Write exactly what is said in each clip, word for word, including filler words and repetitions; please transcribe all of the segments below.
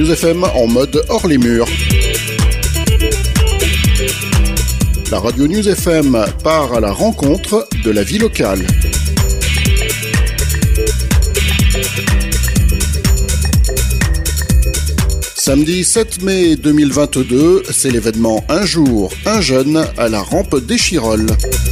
News F M en mode hors les murs. La Radio News F M part à la rencontre de la vie locale. Samedi sept mai deux mille vingt-deux, c'est l'événement Un jour, un jeune à la rampe des Chirolles.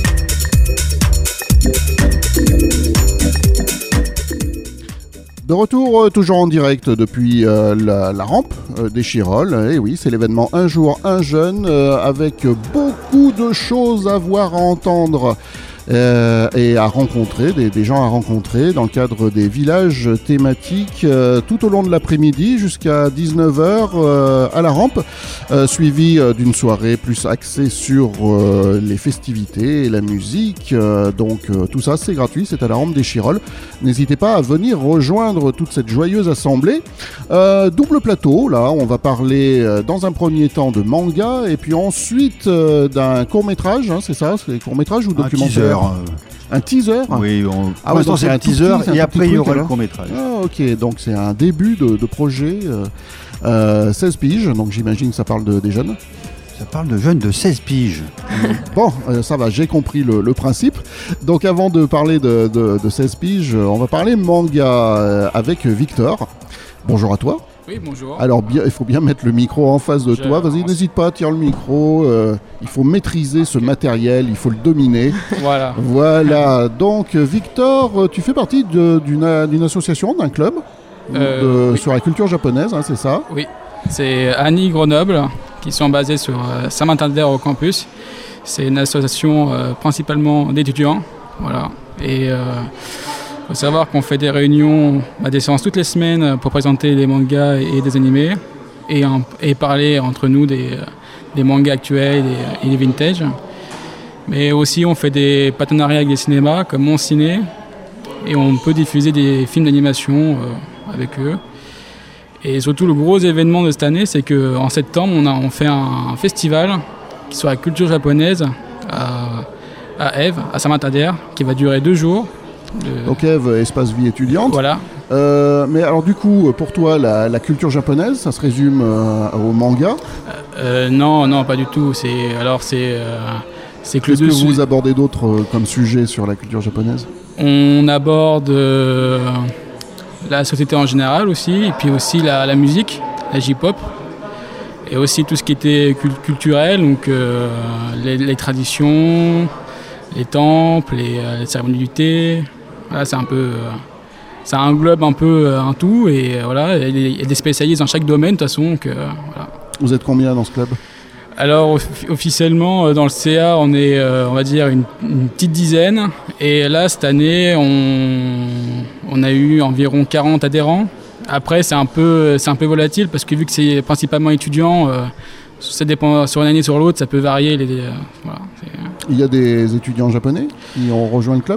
De retour, euh, toujours en direct depuis euh, la, la rampe euh, des Chirolles. Et oui, c'est l'événement Un jour, un jeune, euh, avec beaucoup de choses à voir, à entendre euh, et à rencontrer, des, des gens à rencontrer dans le cadre des villages thématiques euh, tout au long de l'après-midi jusqu'à dix-neuf heures euh, à la rampe, euh, suivi euh, d'une soirée plus axée sur euh, les festivités et la musique. Euh, donc euh, tout ça, c'est gratuit, c'est à la rampe des Chirolles. N'hésitez pas à venir rejoindre toute cette joyeuse assemblée. Euh, double plateau, là, on va parler euh, dans un premier temps de manga et puis ensuite euh, d'un court-métrage, hein, c'est ça, c'est court-métrage ou documentaire ? Un teaser. Oui, on... ah ouais, c'est un teaser petit, et après il y aura le court-métrage. Ah, ok, donc c'est un début de, de projet. Euh, euh, seize piges, donc j'imagine que ça parle de, des jeunes. Ça parle de jeunes de seize piges. Bon, euh, ça va, j'ai compris le, le principe. Donc avant de parler de, de, de seize piges, on va parler manga euh, avec Victor. Bonjour à toi. Oui, bonjour. Alors, bien, il faut bien mettre le micro en face de Je toi. Vas-y, n'hésite pas, tire le micro. Euh, il faut maîtriser ce okay. matériel, il faut le dominer. Voilà. Voilà. Donc, Victor, tu fais partie de, d'une, d'une association, d'un club euh, de, oui. sur la culture japonaise, hein, c'est ça ? Oui. C'est Annie Grenoble, qui sont basés sur euh, Saint-Martin-de-Der au campus. C'est une association euh, principalement d'étudiants. Voilà. Et... Euh, Il faut savoir qu'on fait des réunions, bah, des séances toutes les semaines pour présenter des mangas et, et des animés et, en, et parler entre nous des, des mangas actuels et, et des vintage. Mais aussi on fait des partenariats avec des cinémas comme Mon Ciné et on peut diffuser des films d'animation euh, avec eux. Et surtout le gros événement de cette année, c'est qu'en septembre on, a, on fait un, un festival qui sur la culture japonaise à, à Ève, à Saint-Martin-de-Der, qui va durer deux jours. De... Donc Ève, espace vie étudiante. Voilà. Euh, mais alors du coup, pour toi, la, la culture japonaise, ça se résume euh, au manga ? euh, Non, non, pas du tout. C'est alors c'est euh, c'est que Qu'est-ce le que dessus... vous abordez d'autres euh, comme sujet sur la culture japonaise ? On aborde euh, la société en général aussi, et puis aussi la, la musique, la J-pop, et aussi tout ce qui était cult- culturel, donc euh, les, les traditions, les temples, les, les cérémonies du thé. Voilà, c'est un peu, euh, ça englobe un peu euh, un tout et euh, voilà, il y a des spécialistes dans chaque domaine de toute façon. Donc, euh, voilà. Vous êtes combien dans ce club ? Alors off- officiellement euh, dans le C A on est, euh, on va dire une, une petite dizaine et là cette année on, on a eu environ quarante adhérents. Après c'est un peu, c'est un peu volatile parce que vu que c'est principalement étudiants. Euh, Ça dépend sur une année sur l'autre, ça peut varier. Les, euh, voilà, il y a des étudiants japonais qui ont rejoint le club ?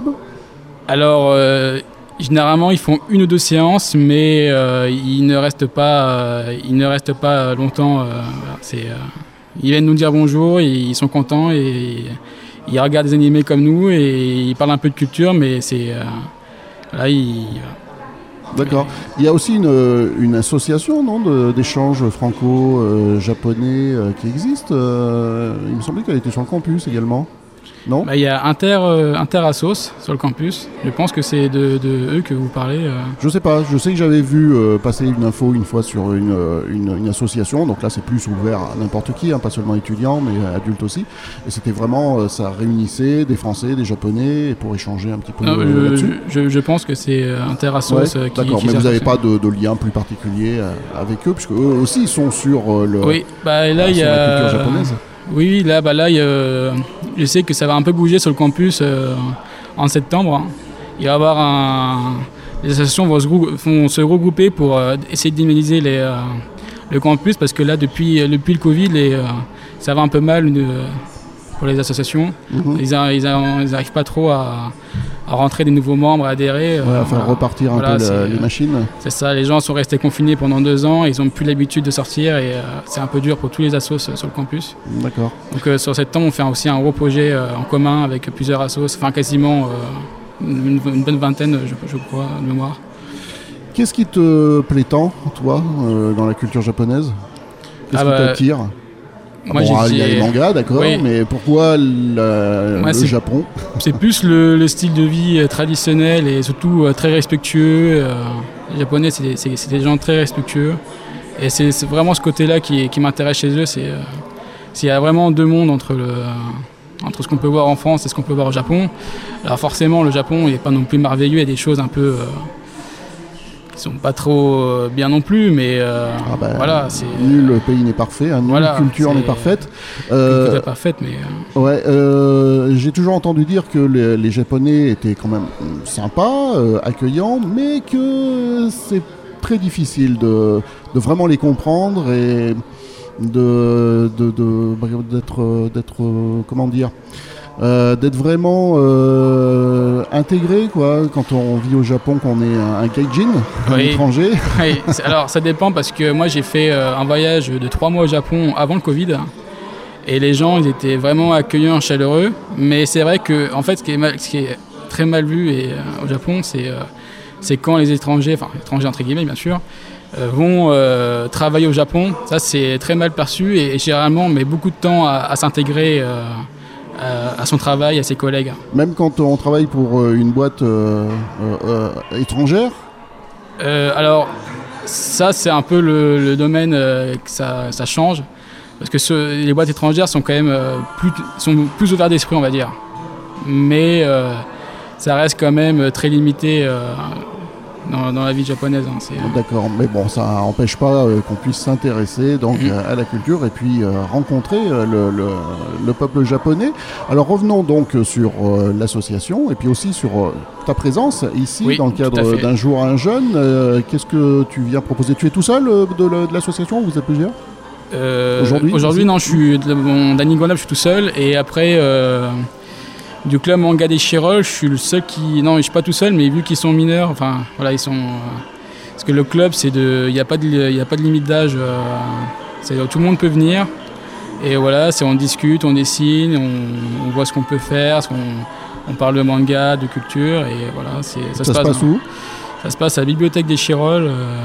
Alors, euh, généralement, ils font une ou deux séances, mais euh, ils ne restent pas, euh, ils ne restent pas longtemps. Euh, voilà, c'est, euh, ils viennent nous dire bonjour, ils sont contents et ils regardent des animés comme nous et ils parlent un peu de culture, mais c'est euh, là ils. D'accord. Il y a aussi une, une association non, de, d'échanges franco-japonais euh, qui existe. Euh, il me semblait qu'elle était sur le campus également. Non ? Bah, il y a Inter, euh, Inter-Assos sur le campus. Je pense que c'est de, de eux que vous parlez. Euh. Je sais pas. Je sais que j'avais vu euh, passer une info une fois sur une, une, une association. Donc là, c'est plus ouvert à n'importe qui, hein, pas seulement étudiants, mais adultes aussi. Et c'était vraiment, euh, ça réunissait des Français, des Japonais pour échanger un petit peu non, euh, je, là-dessus. Je, je pense que c'est Inter-Assos ouais, euh, qui. D'accord, qui mais vous n'avez pas de, de lien plus particulier euh, avec eux, puisque eux aussi sont sur euh, le. Oui, bah là il y a. La culture japonaise. Oui, là, bah là, y a, je sais que ça va un peu bouger sur le campus euh, en septembre. Hein. Il va y avoir un, les associations vont se, vont se regrouper pour euh, essayer de dynamiser les, euh, le campus parce que là, depuis, depuis le Covid, les, euh, ça va un peu mal de, pour les associations. Mm-hmm. Ils n'arrivent pas trop à, à rentrer des nouveaux membres, à adhérer. Ouais, euh, à faire voilà. repartir un voilà, peu la, les machines. C'est ça, les gens sont restés confinés pendant deux ans, ils n'ont plus l'habitude de sortir et euh, c'est un peu dur pour tous les assos sur le campus. D'accord. Donc euh, sur septembre, on fait aussi un gros projet euh, en commun avec plusieurs assos, enfin quasiment euh, une, une bonne vingtaine, je, je crois, de mémoire. Qu'est-ce qui te plaît tant, toi, euh, dans la culture japonaise? Qu'est-ce ah qui bah, t'attire? Moi, bon, j'ai il y a les mangas, d'accord, oui. mais pourquoi la, Moi, le Japon? C'est plus le, le style de vie traditionnel et surtout euh, très respectueux. Euh, les Japonais, c'est des, c'est, c'est des gens très respectueux. Et c'est, c'est vraiment ce côté-là qui, qui m'intéresse chez eux. C'est, euh, s'il y a vraiment deux mondes entre, le, entre ce qu'on peut voir en France et ce qu'on peut voir au Japon. Alors forcément, le Japon n'est pas non plus merveilleux. Il y a des choses un peu... Euh, qui sont pas trop bien non plus, mais euh, ah bah, voilà, c'est nul pays n'est parfait, hein, nulle voilà, culture n'est parfaite. Euh, culture n'est parfaite, mais euh... ouais, euh, j'ai toujours entendu dire que les, les Japonais étaient quand même sympas, euh, accueillants, mais que c'est très difficile de, de vraiment les comprendre et de, de, de d'être d'être comment dire. Euh, d'être vraiment euh, intégré quoi, quand on vit au Japon, qu'on est un, un gaijin, un oui. étranger. Oui. Alors ça dépend parce que moi j'ai fait euh, un voyage de trois mois au Japon avant le Covid et les gens ils étaient vraiment accueillants, chaleureux, mais c'est vrai que en fait ce qui est, mal, ce qui est très mal vu et, euh, au Japon c'est, euh, c'est quand les étrangers, enfin étrangers entre guillemets bien sûr, euh, vont euh, travailler au Japon. Ça c'est très mal perçu et, et généralement on met beaucoup de temps à, à s'intégrer euh, à son travail, à ses collègues. Même quand on travaille pour une boîte euh, euh, étrangère euh, Alors, ça, c'est un peu le, le domaine euh, que ça, ça change. Parce que ce, les boîtes étrangères sont quand même euh, plus, sont plus ouvertes d'esprit, on va dire. Mais euh, ça reste quand même très limité euh, dans, dans la vie japonaise. Hein, c'est... D'accord, mais bon, ça n'empêche pas euh, qu'on puisse s'intéresser donc, mmh. à la culture et puis euh, rencontrer euh, le, le, le peuple japonais. Alors revenons donc sur euh, l'association et puis aussi sur euh, ta présence ici oui, dans le cadre d'un jour à un jeune. Euh, qu'est-ce que tu viens proposer? Tu es tout seul euh, de, de l'association ou vous êtes plusieurs? euh, Aujourd'hui, aujourd'hui non, je suis d'Anigona, je suis tout seul et après... Euh... Du club Manga des Chirol, je suis le seul qui... Non, je suis pas tout seul, mais vu qu'ils sont mineurs, enfin, voilà, ils sont... Parce que le club, c'est de... Il n'y a pas de, il y a pas de limite d'âge. Euh... C'est... Tout le monde peut venir. Et voilà, c'est on discute, on dessine, on, on voit ce qu'on peut faire, ce qu'on... on parle de manga, de culture, et voilà. C'est... Ça, ça se passe, passe où? Ça se passe à la bibliothèque des Chirol. Euh...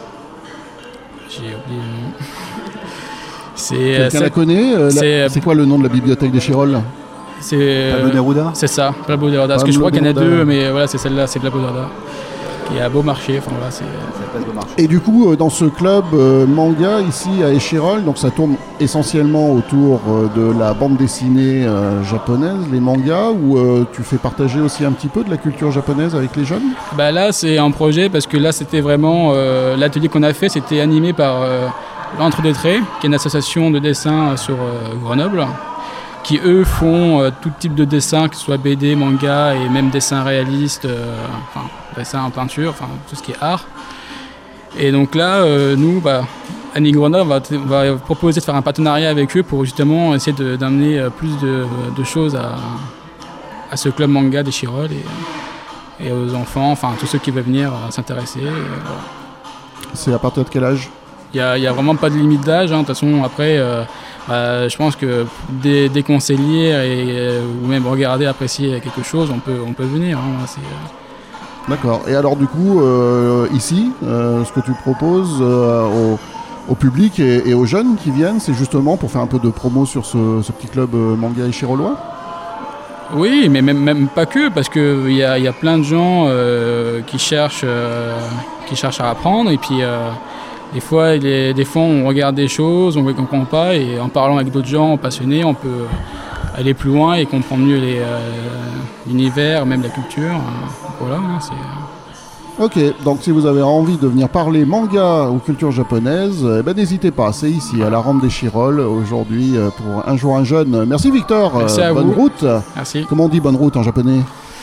J'ai oublié le nom. C'est... Quelqu'un c'est... la connaît euh, c'est... La... c'est quoi le nom de la bibliothèque des Chirol? C'est Pablo Neruda. C'est ça, Pablo Neruda. Parce que je crois qu'il y en a deux, mais voilà, c'est celle-là, c'est Pablo Neruda, qui est à Beaumarchais. Enfin voilà, c'est. Et du coup, dans ce club euh, manga ici à Échirol, donc ça tourne essentiellement autour euh, de la bande dessinée euh, japonaise, les mangas, ou euh, tu fais partager aussi un petit peu de la culture japonaise avec les jeunes? Bah là, c'est un projet parce que là, c'était vraiment euh, l'atelier qu'on a fait, c'était animé par euh, l'Entre deux Traits, qui est une association de dessin sur euh, Grenoble, qui eux font euh, tout type de dessin, que ce soit B D, manga et même dessin réaliste, euh, enfin dessin en peinture, enfin tout ce qui est art. Et donc là, euh, nous, bah, Anigona va, va proposer de faire un partenariat avec eux pour justement essayer de, d'amener euh, plus de, de choses à, à ce club manga des Chirol et, et aux enfants, enfin tous ceux qui veulent venir euh, s'intéresser. Et, voilà. C'est à partir de quel âge? Il n'y a, a vraiment pas de limite d'âge, hein. De toute façon après... Euh, Euh, je pense que dès, dès qu'on sait lire et, euh, ou même regarder, apprécier quelque chose, on peut, on peut venir. Hein, c'est, euh... D'accord. Et alors du coup, euh, ici, euh, ce que tu proposes euh, au, au public et, et aux jeunes qui viennent, c'est justement pour faire un peu de promo sur ce, ce petit club euh, manga échirolois? Oui, mais même, même pas que, parce qu'il y a, y a plein de gens euh, qui, cherchent, euh, qui cherchent à apprendre et puis... Euh, Des fois, les, des fois, on regarde des choses, on ne comprend pas, et en parlant avec d'autres gens passionnés, on peut aller plus loin et comprendre mieux les, euh, l'univers, même la culture. Voilà, hein, c'est... Ok, donc si vous avez envie de venir parler manga ou culture japonaise, eh ben, n'hésitez pas, c'est ici, à la rampe des Chirol, aujourd'hui, pour Un jour un jeune. Merci Victor, Merci à bonne vous. route. Merci. Comment on dit bonne route en japonais?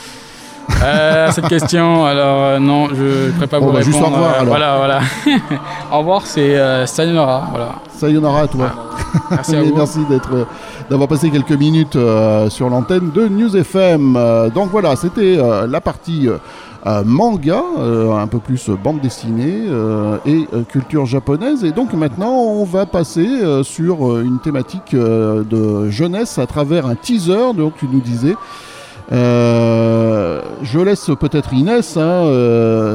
Euh, cette question, alors euh, non, je ne pourrais pas bon, vous bah, répondre. Juste au revoir, euh, alors. Voilà, voilà. Au revoir, c'est euh, sayonara. Voilà. Sayonara à toi. Ah, merci à vous. Merci d'être, d'avoir passé quelques minutes euh, sur l'antenne de News F M. Euh, donc voilà, c'était euh, la partie euh, manga, euh, un peu plus bande dessinée euh, et euh, culture japonaise. Et donc maintenant, on va passer euh, sur euh, une thématique euh, de jeunesse à travers un teaser, donc tu nous disais. Euh, je laisse peut-être Inès hein, euh,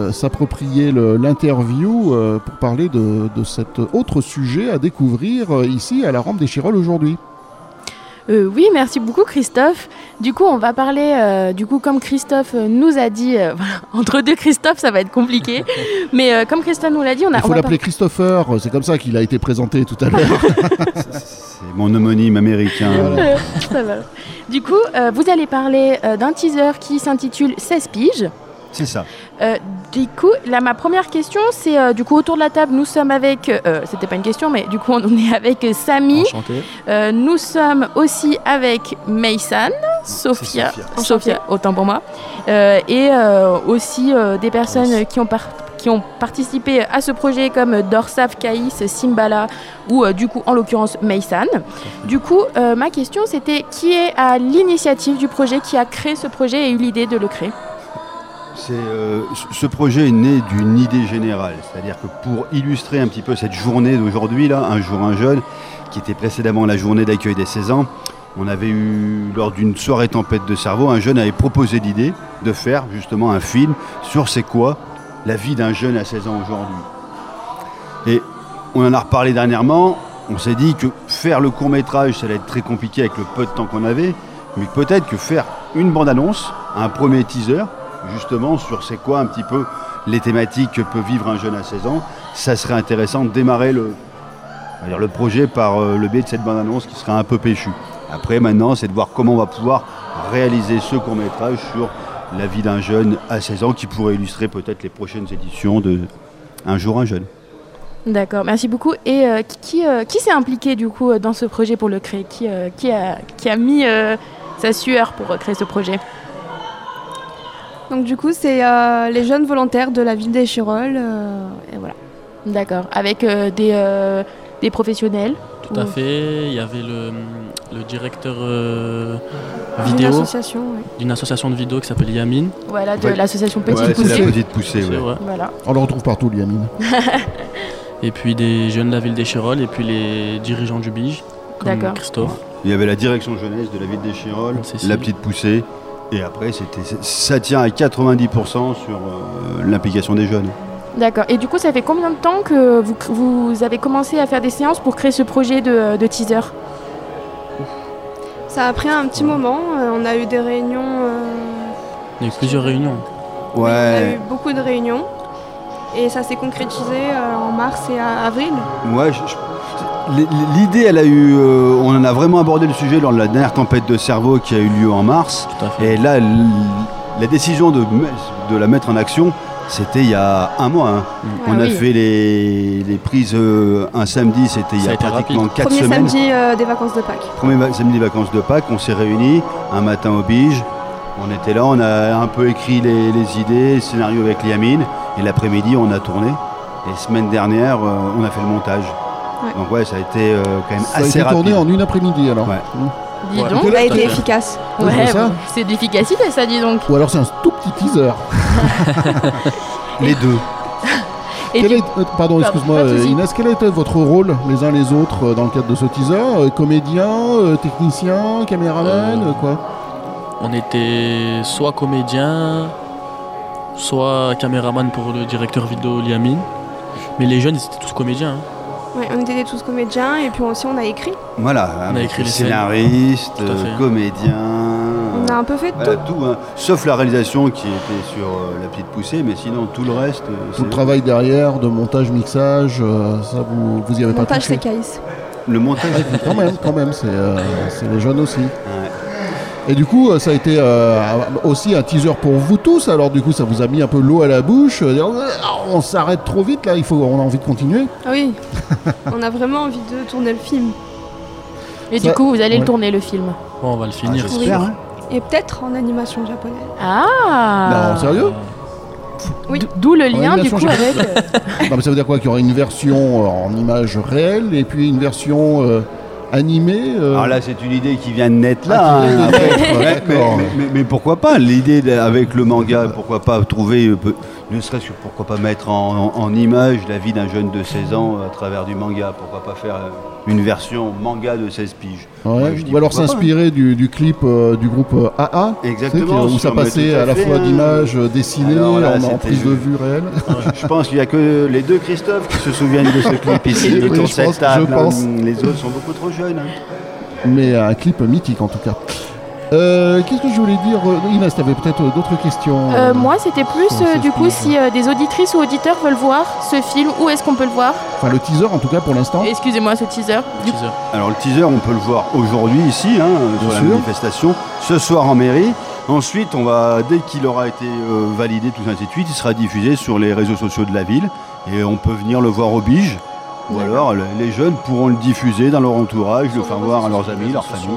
euh, s'approprier le, l'interview euh, pour parler de, de cet autre sujet à découvrir euh, ici à la Rampe des Chirolles aujourd'hui. Euh, oui, merci beaucoup Christophe. Du coup, on va parler, euh, du coup, comme Christophe nous a dit, euh, voilà, entre deux Christophe, ça va être compliqué. Mais euh, comme Christophe nous l'a dit, on a... Il faut l'appeler par... Christopher, c'est comme ça qu'il a été présenté tout à l'heure. C'est mon homonyme américain. Voilà. Ça va. Du coup, euh, vous allez parler euh, d'un teaser qui s'intitule seize piges. C'est ça. Euh, du coup, là, ma première question, c'est euh, du coup autour de la table, nous sommes avec, euh, c'était pas une question, mais du coup on est avec Samy. Enchanté. Euh, nous sommes aussi avec Maysan, Sophia, Sophia. Sophia, autant pour moi, euh, et euh, aussi euh, des personnes yes. qui ont par- qui ont participé à ce projet comme Dorsaf, Caïs, Simbala ou euh, du coup en l'occurrence Maysan. Du coup, euh, ma question c'était qui est à l'initiative du projet, qui a créé ce projet et eu l'idée de le créer? C'est, euh, ce projet est né d'une idée générale, c'est-à-dire que pour illustrer un petit peu cette journée d'aujourd'hui, là, un jour un jeune, qui était précédemment la journée d'accueil des seize ans, on avait eu, lors d'une soirée tempête de cerveau, un jeune avait proposé l'idée de faire justement un film sur c'est quoi la vie d'un jeune à seize ans aujourd'hui. Et on en a reparlé dernièrement, on s'est dit que faire le court-métrage, ça allait être très compliqué avec le peu de temps qu'on avait, mais peut-être que faire une bande-annonce, un premier teaser, justement sur c'est quoi un petit peu les thématiques que peut vivre un jeune à seize ans, ça serait intéressant de démarrer le, on va dire le projet par euh, le biais de cette bande-annonce qui serait un peu péchue. Après maintenant c'est de voir comment on va pouvoir réaliser ce court-métrage sur la vie d'un jeune à seize ans qui pourrait illustrer peut-être les prochaines éditions de Un jour un jeune. D'accord, merci beaucoup. Et euh, qui, qui, euh, qui s'est impliqué du coup dans ce projet pour le créer, qui, euh, qui, a, qui a mis euh, sa sueur pour créer ce projet? Donc du coup, c'est euh, les jeunes volontaires de la ville des Chirolles, euh, et voilà. D'accord, avec euh, des, euh, des professionnels? Tout ou... à fait, il y avait le, le directeur euh, vidéo d'une association, oui. d'une association de vidéo qui s'appelle Yamine. Voilà, de ouais. l'association Petite ouais, Poussée. C'est la Petite Poussée, ouais. ouais. Voilà. On le retrouve partout, le Yamine. Et puis des jeunes de la ville des Chirolles et puis les dirigeants du Bige, comme D'accord. Christophe. Il y avait la direction jeunesse de la ville des Chirolles, la Petite Poussée. Et après, c'était, ça tient à quatre-vingt-dix pour cent sur euh, l'implication des jeunes. D'accord. Et du coup, ça fait combien de temps que vous, vous avez commencé à faire des séances pour créer ce projet de, de teaser? Ça a pris un petit moment. Euh, on a eu des réunions. Euh... Il y a eu plusieurs réunions. Ouais. On a eu beaucoup de réunions. Et ça s'est concrétisé euh, en mars et à avril. Ouais, je, je... L'idée, elle a eu, euh, on en a vraiment abordé le sujet lors de la dernière tempête de cerveau qui a eu lieu en mars. Tout à fait. Et là, la décision de, de la mettre en action, c'était il y a un mois. Hein. Ah, on a oui. fait les, les prises euh, un samedi, c'était il y a, a pratiquement quatre Premier semaines. Premier samedi euh, des vacances de Pâques. Premier va- samedi des vacances de Pâques, on s'est réunis un matin au Bige. On était là, on a un peu écrit les, les idées, le scénario avec Liamine. Et l'après-midi, on a tourné. Et semaine dernière, euh, on a fait le montage. Ouais. Donc ouais, ça a été euh, quand même ça assez rapide. Ça a été tourné en une après-midi alors. Ouais. Mmh. Dis ouais. donc, il a été efficace. Ouais, ouais bon, c'est de l'efficacité ça, dis donc. Ou alors c'est un tout petit teaser. Les deux. Et quel tu... est, euh, pardon, excuse-moi euh, Inès, quel était votre rôle les uns les autres euh, dans le cadre de ce teaser euh, Comédien, euh, technicien, caméraman, euh, quoi? On était soit comédien, soit caméraman pour le directeur vidéo Liamine. Mais les jeunes, ils étaient tous comédiens. Hein. Oui, on était tous comédiens et puis aussi on a écrit. Voilà, on a écrit les scénaristes, euh, comédiens. On a un peu fait de voilà, tout. tout hein. Sauf la réalisation qui était sur euh, la Petite Poussée, mais sinon tout le reste. Euh, tout le travail derrière, de montage, mixage, euh, ça vous, vous y avez le pas touché? Montage, c'est Caïs. Le montage, quand même, quand même, c'est, euh, c'est les jeunes aussi. Ouais. Et du coup, ça a été euh, aussi un teaser pour vous tous. Alors du coup, ça vous a mis un peu l'eau à la bouche. On s'arrête trop vite là. Il faut, on a envie de continuer. Oui. On a vraiment envie de tourner le film. Et ça, du coup, vous allez ouais. le tourner le film. Bon, on va le finir. Ah, j'espère. Oui. Hein. Et peut-être en animation japonaise. Ah. Non, sérieux? Oui. D'où le lien du coup avec. Non, mais ça veut dire quoi? Qu'il y aura une version en image réelle et puis une version. Euh, animé euh... Alors là, c'est une idée qui vient de naître là. Ah, hein, après, mais, mais, mais, mais pourquoi pas? L'idée avec le manga, pourquoi pas trouver ne serait-ce que pourquoi pas mettre en, en, en image la vie d'un jeune de seize ans à travers du manga. Pourquoi pas faire une version manga de seize piges. Ouais, Moi, je dis ou alors pourquoi pas, s'inspirer du, du clip euh, du groupe euh, A A. Exactement, tu sais, où ça sur- mais passait tout à à la fait, fois hein. d'images euh, dessinées Alors là, en, en c'était prise de le- vue réelle. Je pense qu'il n'y a que les deux Christophe qui se souviennent de ce clip ici, Oui, autour de je cette pense- table. je pense. hein. Les autres sont beaucoup trop jeunes. hein. Mais un clip mythique en tout cas. Euh, Qu'est-ce que je voulais dire euh, Inès, tu avais peut-être euh, d'autres questions Euh, euh, moi, c'était plus sur euh, ce du coup film. si euh, des auditrices ou auditeurs veulent voir ce film, où est-ce qu'on peut le voir? Enfin, le teaser en tout cas pour l'instant. Excusez-moi, ce teaser. Du coup, Teaser. Alors le teaser, on peut le voir aujourd'hui ici, hein, sur la sûr. manifestation, ce soir en mairie. Ensuite, on va, dès qu'il aura été euh, validé, tout ça, ainsi de suite, il sera diffusé sur les réseaux sociaux de la ville et on peut venir le voir au Bige. Ou alors le- les jeunes pourront le diffuser dans leur entourage, le faire voir à leurs amis, leurs familles.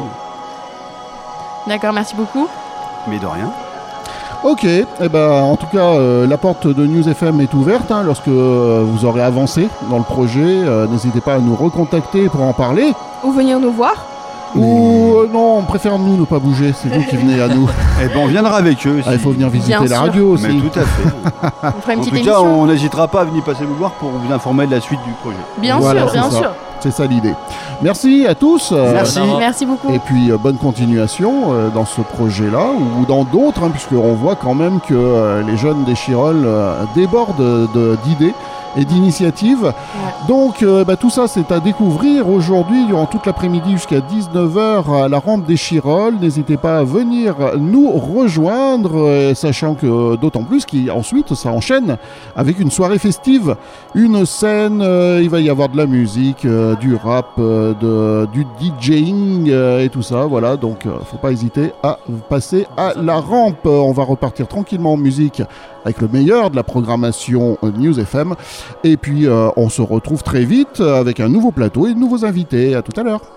D'accord, merci beaucoup. Mais de rien. Ok, eh ben, en tout cas, euh, la porte de News F M est ouverte. hein, lorsque euh, vous aurez avancé dans le projet, euh, n'hésitez pas à nous recontacter pour en parler. Ou venir nous voir. Ou euh, non, on préfère nous ne pas bouger, c'est vous qui venez à nous. Eh ben, on viendra avec eux. Ah, il faut venir visiter Bien la sûr. radio aussi. Mais tout à fait. On fera une En petite tout émission. cas, on n'hésitera pas à venir passer vous voir pour vous informer de la suite du projet. Bien Voilà, sûr, c'est bien ça. sûr. C'est ça l'idée. Merci à tous. euh, Merci. Merci beaucoup. Et puis euh, bonne continuation euh, dans ce projet-là ou dans d'autres, hein, puisqu'on voit quand même que euh, les jeunes des Chirolles euh, débordent de- d'idées et d'initiatives. Donc euh, bah, tout ça c'est à découvrir aujourd'hui durant toute l'après-midi jusqu'à dix-neuf heures à la rampe des Chirolles. N'hésitez pas à venir nous rejoindre, euh, sachant que euh, d'autant plus qu'ensuite ça enchaîne avec une soirée festive, une scène, euh, il va y avoir de la musique, euh, du rap, euh, de, du DJing euh, et tout ça, voilà, donc euh, faut pas hésiter à passer à la rampe. Euh, On va repartir tranquillement en musique avec le meilleur de la programmation euh, News F M et puis euh, on se retrouve très vite avec un nouveau plateau et de nouveaux invités. À tout à l'heure.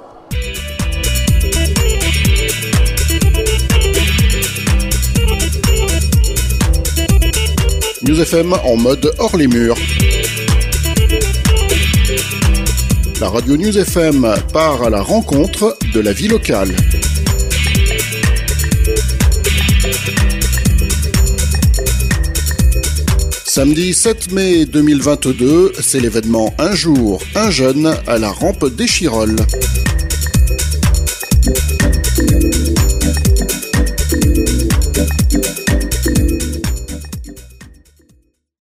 News F M en mode hors les murs. La radio News F M part à la rencontre de la vie locale. Samedi sept mai deux mille vingt-deux, c'est l'événement Un jour, un jeune à la rampe des Chirolles.